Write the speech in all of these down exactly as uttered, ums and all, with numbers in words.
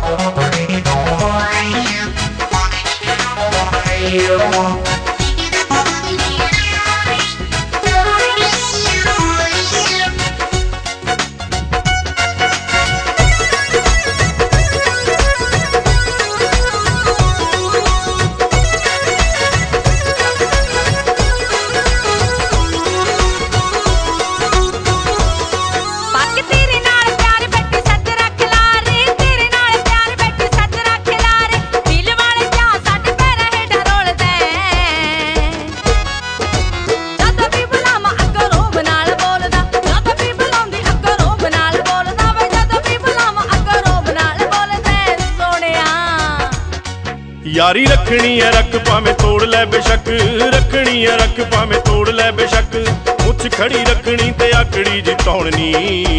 यारी रखनी है रख भावें तोड़ लै बेशक, रखनी है रख भावें तोड़ लै बेशक, मुछ खड़ी रखनी ते आकड़ी जिताउणी।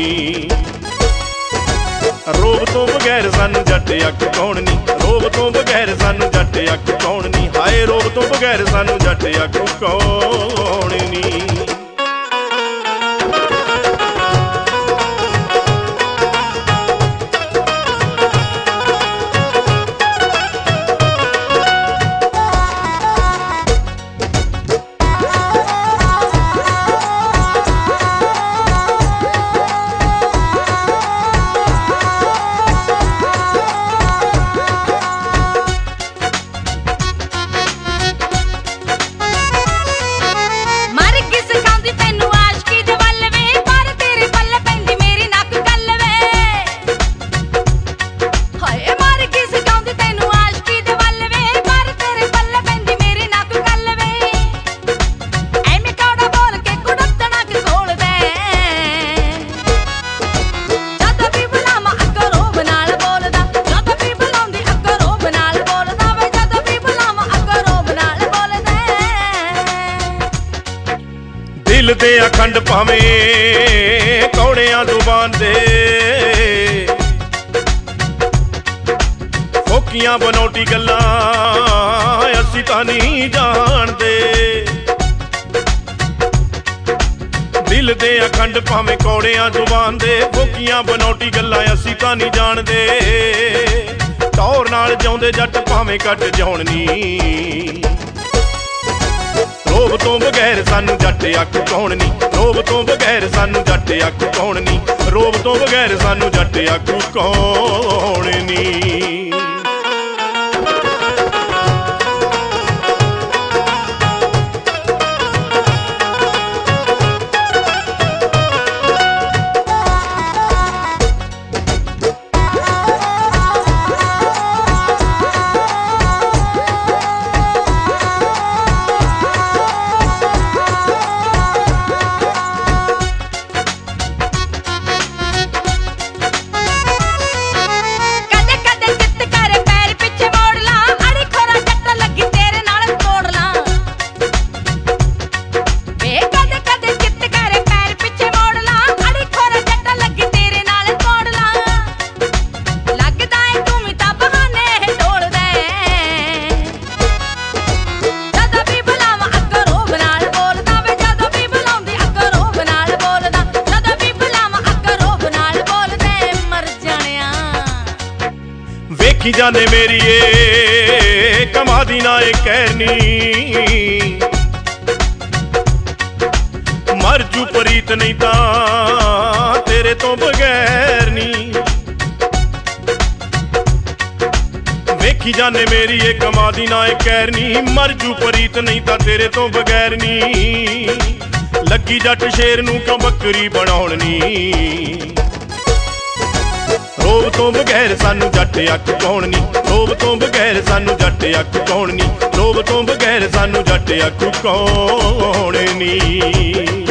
रोब तो बगैर सानू जट अक कौन नी, रोब तो बगैर सानू जट अक कौन नी, हाय रोब तो बगैर सानू जट अक कौन नी। दिल दे अखंड भावें कौड़ियां जुबान दे, फोकियां बनौटी गल्लां असी तां नहीं जानदे। दिल दे अखंड भावें कौड़ियां जुबान दे, फोकियां बनौटी गल्लां असी तां नहीं जानदे। टौर नाल जाउंदे जट भावें कट जाउण नी, रोब तो बगैर सानू जट अक कौन नी, रोब तो बगैर सानू जट अक कौन नी, रोब तो बगैर सानू जट अक कौन नी। देखी जाने मेरी ये कमा दी ना एक कहनी, मर जू परीत नहीं ता तेरे तो बगैर नी। देखी जाने मेरी ये कमा दी ना एक कहनी, मर जू परीत नहीं ता तेरे तो बगैर नी। लगी जट शेर नू क्यों बकरी बनाउण नी, रोब तो बगैर सानू जट अक कौन नी, रोब तो बगैर सानू जट अक कौन नी, रोब तो बगैर सानू जट अक कौन नी।